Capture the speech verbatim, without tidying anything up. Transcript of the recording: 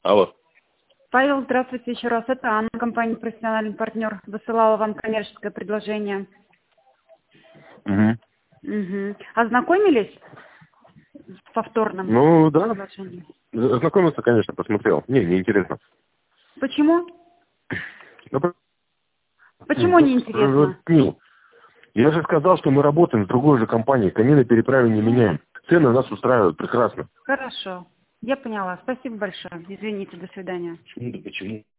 Алло. Павел, здравствуйте еще раз. Это Анна, компания «Профессиональный партнер». Высылала вам коммерческое предложение. Угу. Угу. Ознакомились с повторным Ну, да. предложением? Знакомился, конечно, посмотрел. Не, неинтересно. Почему? Ну, по- Почему ну, неинтересно? ну, я же сказал, что мы работаем с другой же компанией. Камины переправе не меняем. Цены нас устраивают прекрасно. Хорошо. Я поняла. Спасибо большое. Извините, до свидания. Почему? Почему?